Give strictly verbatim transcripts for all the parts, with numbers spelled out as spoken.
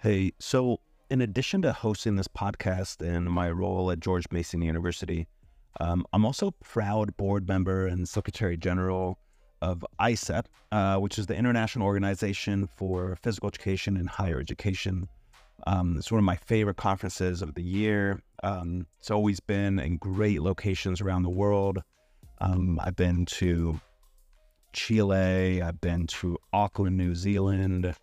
Hey, so in addition to hosting this podcast and my role at George Mason University, um, I'm also proud board member and Secretary General of I S E P, uh, which is the International Organization for Physical Education and Higher Education. Um, it's one of my favorite conferences of the year. Um, it's always been in great locations around the world. Um, I've been to Chile, I've been to Auckland, New Zealand,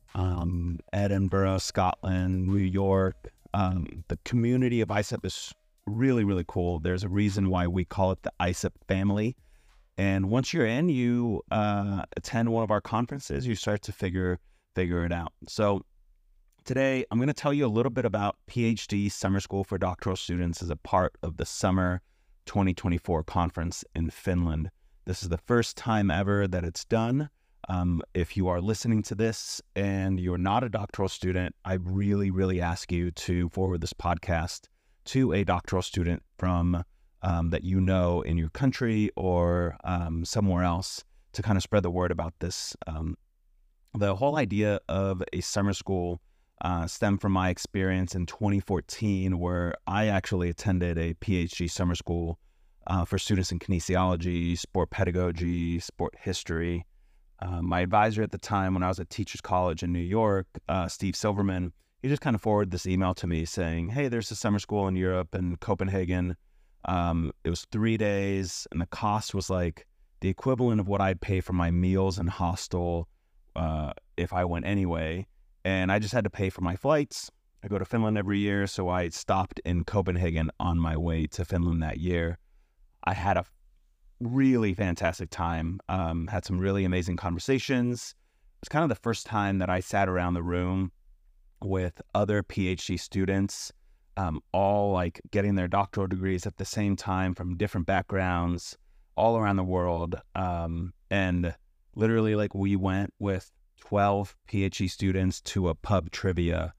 um, Edinburgh, Scotland, New York. Um, the community of I S E P is really, really cool. There's a reason why we call it the I S E P family. And once you're in, you uh, attend one of our conferences, you start to figure figure it out. So today, I'm going to tell you a little bit about PhD Summer School for Doctoral Students as a part of the Summer twenty twenty-four conference in Finland. This is the first time ever that it's done. Um, if you are listening to this and you're not a doctoral student, I really, really ask you to forward this podcast to a doctoral student from um, that you know in your country or um, somewhere else to kind of spread the word about this. Um, the whole idea of a summer school uh, stemmed from my experience in twenty fourteen, where I actually attended a PhD summer school uh, for students in kinesiology, sport pedagogy, sport history. Uh, my advisor at the time when I was at Teachers College in New York, uh, Steve Silverman, he just kind of forwarded this email to me saying, hey, there's a summer school in Europe in Copenhagen. Um, it was three days and the cost was like the equivalent of what I'd pay for my meals and hostel uh, if I went anyway. And I just had to pay for my flights. I go to Finland every year, so I stopped in Copenhagen on my way to Finland that year. I had a really fantastic time, um, had some really amazing conversations. It was kind of the first time that I sat around the room with other PhD students, um, all like getting their doctoral degrees at the same time from different backgrounds all around the world. Um, and literally like we went with twelve PhD students to a pub trivia,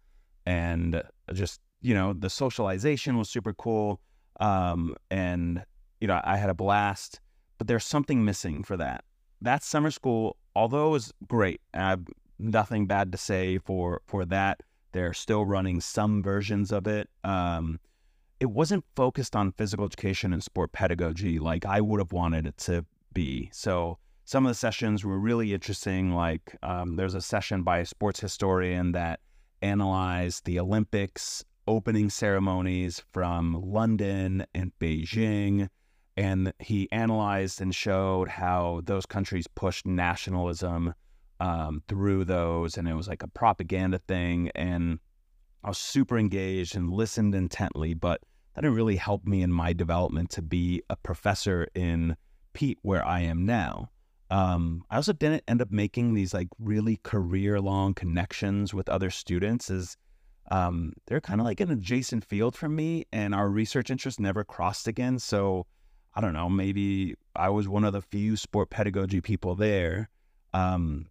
and just, you know, the socialization was super cool. Um, and, you know, I had a blast. But there's something missing for that. That summer school, although it was great, I have nothing bad to say for, for that. They're still running some versions of it. Um, it wasn't focused on physical education and sport pedagogy like I would have wanted it to be. So some of the sessions were really interesting. Like um, there's a session by a sports historian that analyzed the Olympics opening ceremonies from London and Beijing. And he analyzed and showed how those countries pushed nationalism um, through those. And it was like a propaganda thing. And I was super engaged and listened intently, but that didn't really help me in my development to be a professor in Pete, where I am now. Um, I also didn't end up making these like really career-long connections with other students, as um, they're kind of like an adjacent field from me, and our research interests never crossed again. So I don't know, maybe I was one of the few sport pedagogy people there. Um,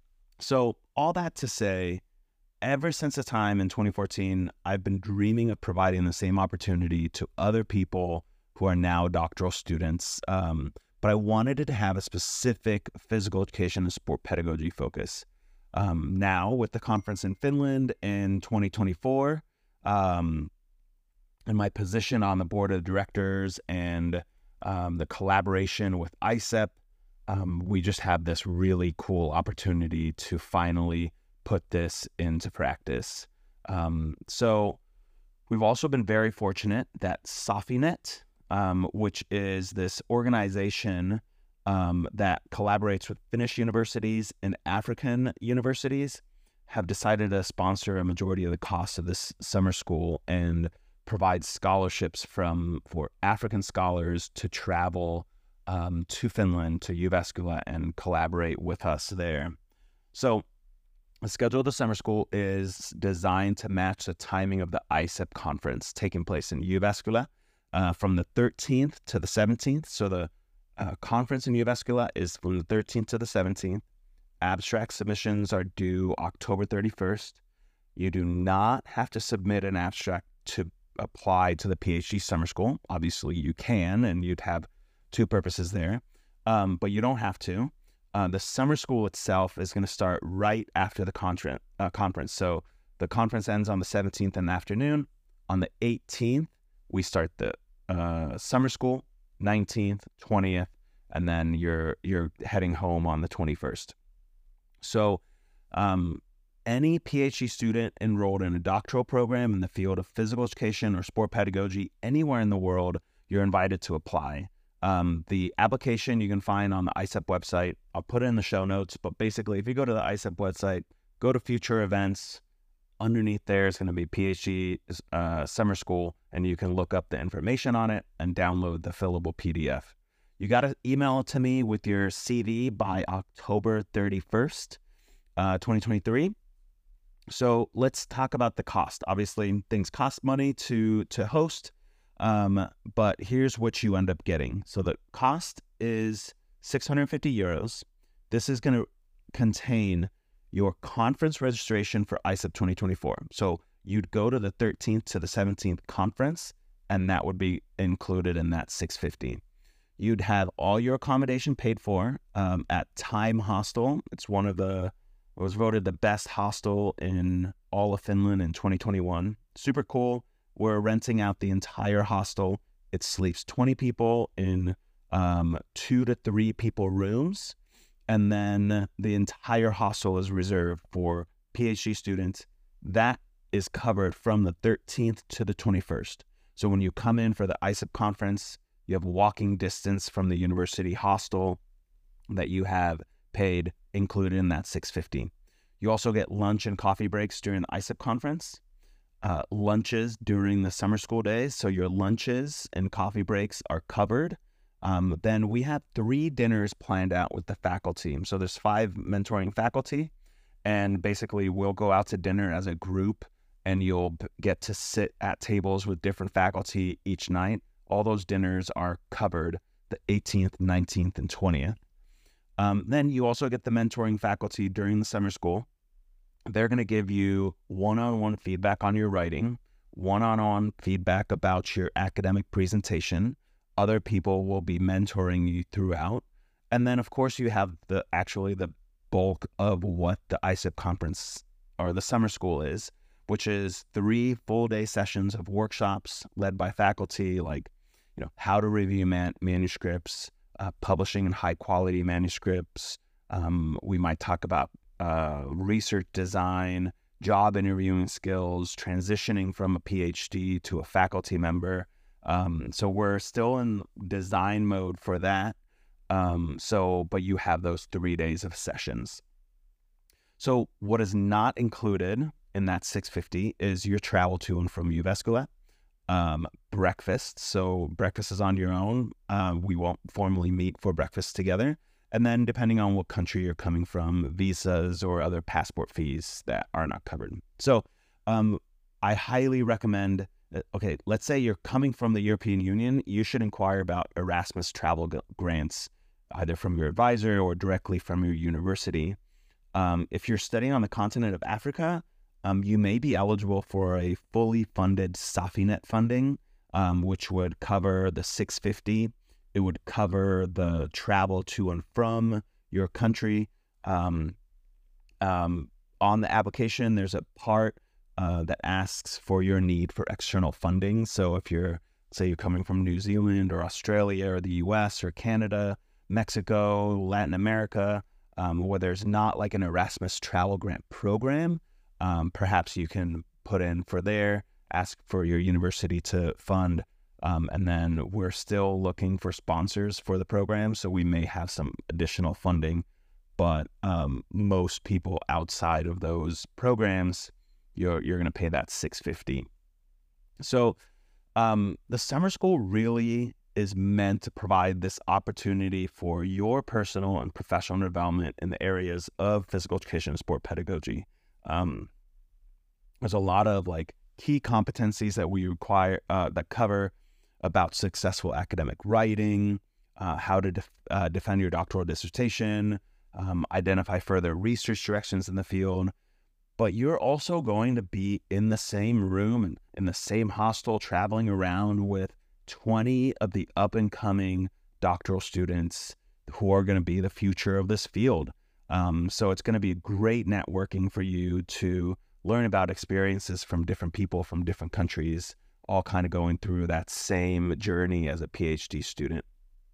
so all that to say, ever since the time in twenty fourteen, I've been dreaming of providing the same opportunity to other people who are now doctoral students. Um, but I wanted it to have a specific physical education and sport pedagogy focus. Um, now with the conference in Finland in twenty twenty-four, um, and my position on the board of directors and Um, the collaboration with I S E P, um, we just have this really cool opportunity to finally put this into practice. Um, so we've also been very fortunate that SofiNet, um, which is this organization um, that collaborates with Finnish universities and African universities, have decided to sponsor a majority of the cost of this summer school and provides scholarships from for African scholars to travel um, to Finland, to Jyväskylä, and collaborate with us there. So the schedule of the summer school is designed to match the timing of the I S E P conference taking place in Jyväskylä uh, from the thirteenth to the seventeenth. So the uh, conference in Jyväskylä is from the thirteenth to the seventeenth. Abstract submissions are due October thirty-first. You do not have to submit an abstract to apply to the PhD summer school. Obviously you can, and you'd have two purposes there, um, but you don't have to. Uh, the summer school itself is going to start right after the contra- uh, conference. So the conference ends on the seventeenth in the afternoon. On the eighteenth, we start the uh, summer school, nineteenth, twentieth, and then you're you're heading home on the twenty-first. So um, any PhD student enrolled in a doctoral program in the field of physical education or sport pedagogy anywhere in the world, you're invited to apply. Um, the application you can find on the I S E P website. I'll put it in the show notes, but basically if you go to the I S E P website, go to future events, underneath there is going to be PhD uh, summer school, and you can look up the information on it and download the fillable P D F. You got to email it to me with your C V by October thirty-first, uh, twenty twenty-three. So let's talk about the cost. Obviously, things cost money to, to host. Um, but here's what you end up getting. So the cost is six hundred fifty euros. This is going to contain your conference registration for I S E P twenty twenty-four. So you'd go to the thirteenth to the seventeenth conference, and that would be included in that six hundred fifty. You'd have all your accommodation paid for um, at Time Hostel. It's one of the, it was voted the best hostel in all of Finland in twenty twenty-one. Super cool. We're renting out the entire hostel. It sleeps twenty people in um, two to three people rooms. And then the entire hostel is reserved for PhD students. That is covered from the thirteenth to the twenty-first. So when you come in for the I S E P conference, you have walking distance from the university hostel that you have paid included in that six hundred fifty. You also get lunch and coffee breaks during the I S E P conference. Uh, lunches during the summer school days. So your lunches and coffee breaks are covered. Um, then we have three dinners planned out with the faculty. So there's five mentoring faculty, and basically we'll go out to dinner as a group, and you'll b- get to sit at tables with different faculty each night. All those dinners are covered the eighteenth, nineteenth, and twentieth. Um, then you also get the mentoring faculty during the summer school. They're going to give you one-on-one feedback on your writing, one-on-one feedback about your academic presentation. Other people will be mentoring you throughout. And then, of course, you have the actually the bulk of what the I S E P conference or the summer school is, which is three full-day sessions of workshops led by faculty, like, you know, how to review man- manuscripts, uh, publishing in high-quality manuscripts. Um, we might talk about uh, research design, job interviewing skills, transitioning from a PhD to a faculty member. Um, so we're still in design mode for that. Um, so, but you have those three days of sessions. So what is not included in that six hundred fifty is your travel to and from Jyväskylä, um, breakfast. So breakfast is on your own. Uh, we won't formally meet for breakfast together. And then depending on what country you're coming from, visas or other passport fees that are not covered. So um, I highly recommend, okay, let's say you're coming from the European Union, you should inquire about Erasmus travel grants, either from your advisor or directly from your university. Um, if you're studying on the continent of Africa, um, you may be eligible for a fully funded SAFINET funding, um, which would cover the six hundred fifty. It would cover the travel to and from your country. Um, um, on the application, there's a part uh, that asks for your need for external funding. So if you're, say you're coming from New Zealand or Australia or the U S or Canada, Mexico, Latin America, um, where there's not like an Erasmus travel grant program, um, perhaps you can put in for there, ask for your university to fund. Um, and then we're still looking for sponsors for the program, so we may have some additional funding. But um, most people outside of those programs, you're you're going to pay that six hundred fifty. So um, the summer school really is meant to provide this opportunity for your personal and professional development in the areas of physical education and sport pedagogy. Um, there's a lot of like key competencies that we require uh, that cover about successful academic writing, uh, how to def- uh, defend your doctoral dissertation, um, identify further research directions in the field. But you're also going to be in the same room and in the same hostel, traveling around with twenty of the up-and-coming doctoral students who are going to be the future of this field. Um, so it's going to be great networking for you to learn about experiences from different people from different countries, all kind of going through that same journey as a PhD student.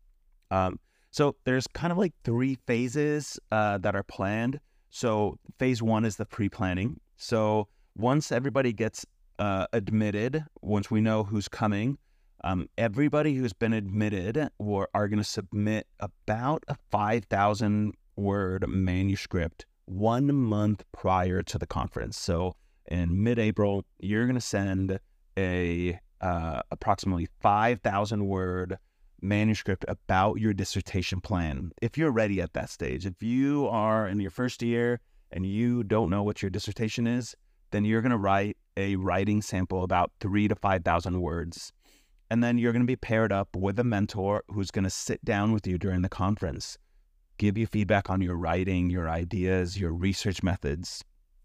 Um, so there's kind of like three phases uh, that are planned. So phase one is the pre-planning. So once everybody gets uh, admitted, once we know who's coming, um, everybody who's been admitted or are going to submit about a five thousand word manuscript one month prior to the conference. So in mid-April, you're going to send a uh, approximately five thousand word manuscript about your dissertation plan. If you're ready at that stage, if you are in your first year and you don't know what your dissertation is, then you're going to write a writing sample about three to five thousand words. And then you're going to be paired up with a mentor who's going to sit down with you during the conference, give you feedback on your writing, your ideas, your research methods.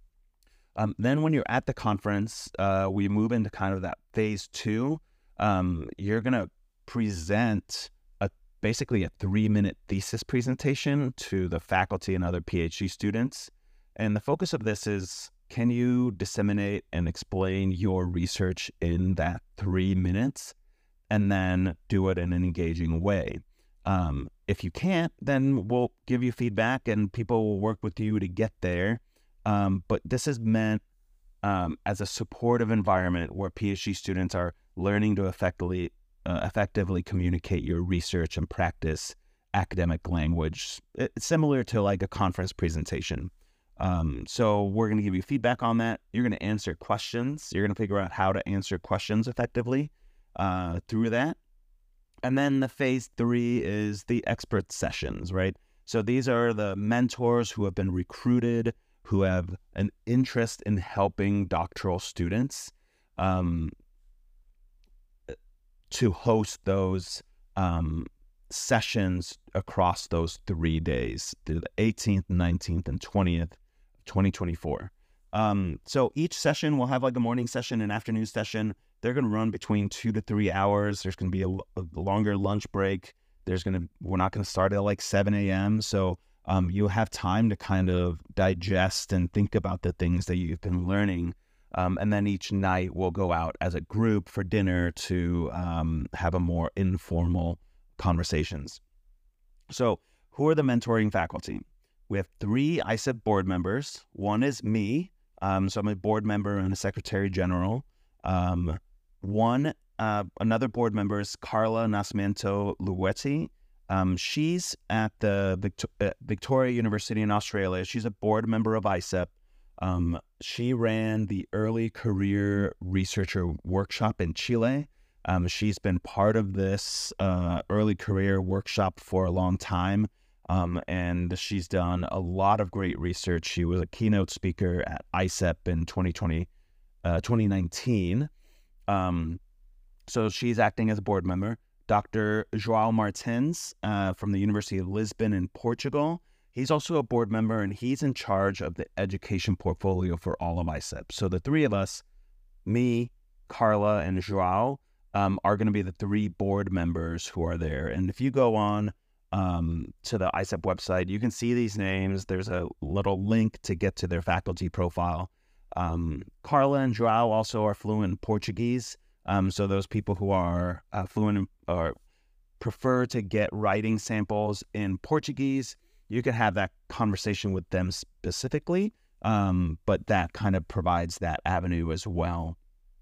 Um, then when you're at the conference, uh, we move into kind of that phase two. Um, you're going to present a basically a three-minute thesis presentation to the faculty and other PhD students. And the focus of this is, can you disseminate and explain your research in that three minutes and then do it in an engaging way? Um, if you can't, then we'll give you feedback and people will work with you to get there. Um, but this is meant um, as a supportive environment where PhD students are learning to effectively uh, effectively communicate your research and practice academic language. It's similar to like a conference presentation. Um, so we're going to give you feedback on that. You're going to answer questions. You're going to figure out how to answer questions effectively uh, through that. And then the phase three is the expert sessions, right? So these are the mentors who have been recruited, who have an interest in helping doctoral students um, to host those um, sessions across those three days, the eighteenth, nineteenth, and twentieth, twenty twenty-four. Um, so each session will have like a morning session, an afternoon session. They're going to run between two to three hours. There's going to be a, a longer lunch break. There's going to, we're not going to start at like seven a.m. So um, you'll have time to kind of digest and think about the things that you've been learning. Um, and then each night we'll go out as a group for dinner to um, have a more informal conversations. So who are the mentoring faculty? We have three I S E P board members. One is me. Um, so I'm a board member and a secretary general. Um, one, uh, another board member is Carla Nascimento Luetti. Um, she's at the Victor- uh, Victoria University in Australia. She's a board member of I S E P. Um, she ran the Early Career Researcher Workshop in Chile. Um, she's been part of this uh, early career workshop for a long time, um, and she's done a lot of great research. She was a keynote speaker at I S E P in twenty twenty, uh, twenty nineteen. Um, so she's acting as a board member. Doctor João Martins uh, from the University of Lisbon in Portugal. He's also a board member, and he's in charge of the education portfolio for all of I S E P. So the three of us, me, Carla, and João, um, are going to be the three board members who are there. And if you go on um, to the I S E P website, you can see these names. There's a little link to get to their faculty profile. Um, Carla and João also are fluent in Portuguese. Um, so those people who are uh, fluent in, or prefer to get writing samples in Portuguese, you can have that conversation with them specifically, um, but that kind of provides that avenue as well.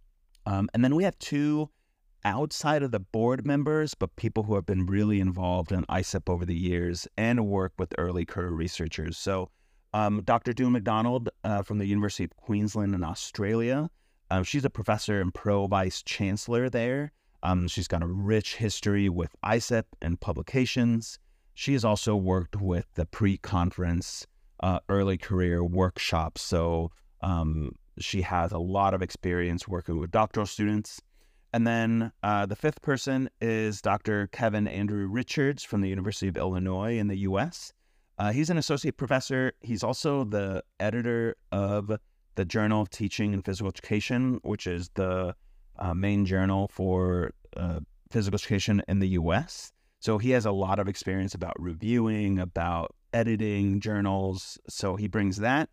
Um, and then we have two outside of the board members, but people who have been really involved in I S E P over the years and work with early career researchers. So um, Doctor Doone McDonald uh, from the University of Queensland in Australia. Um, she's a professor and pro-vice chancellor there. Um, she's got a rich history with I S E P and publications. She has also worked with the pre-conference uh, early career workshops. So um, she has a lot of experience working with doctoral students. And then uh, the fifth person is Doctor Kevin Andrew Richards from the University of Illinois in the U S. Uh, he's an associate professor. He's also the editor of the Journal of Teaching and Physical Education, which is the uh, main journal for uh, physical education in the U S. So he has a lot of experience about reviewing, about editing journals. So he brings that.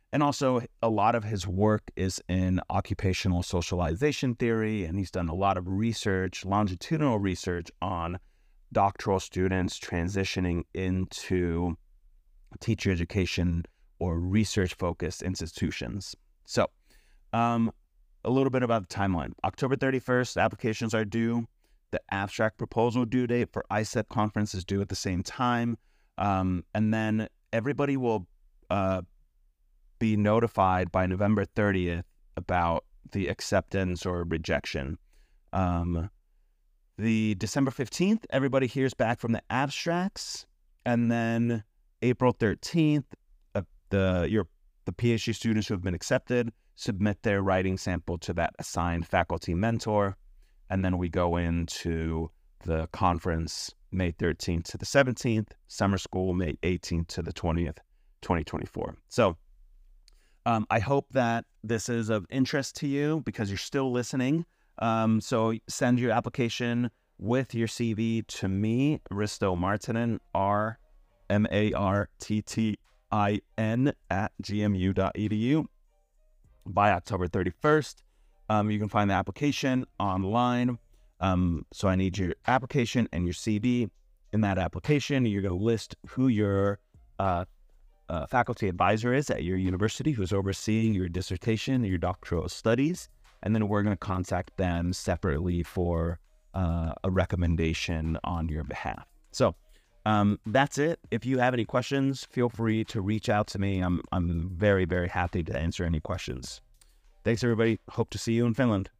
And also, a lot of his work is in occupational socialization theory, and he's done a lot of research, longitudinal research on doctoral students transitioning into teacher education or research-focused institutions. So, um, a little bit about the timeline. October thirty-first, applications are due. The abstract proposal due date for I C E P conference is due at the same time. Um, and then everybody will uh, be notified by November thirtieth about the acceptance or rejection. Um, the December fifteenth, everybody hears back from the abstracts. And then April thirteenth, uh, the your the PhD students who have been accepted submit their writing sample to that assigned faculty mentor. And then we go into the conference May thirteenth to the seventeenth, summer school May eighteenth to the twentieth, twenty twenty-four. So um, I hope that this is of interest to you because you're still listening. Um, so send your application with your C V to me, Risto Marttinen, R M A R T T I N at G M U dot E D U by October thirty-first. Um, you can find the application online. Um, so I need your application and your C V. In that application, you're going to list who your uh, uh, faculty advisor is at your university who's overseeing your dissertation, your doctoral studies, and then we're going to contact them separately for uh, a recommendation on your behalf. So um, that's it. If you have any questions, feel free to reach out to me. I'm I'm very, very happy to answer any questions. Thanks, everybody. Hope to see you in Finland.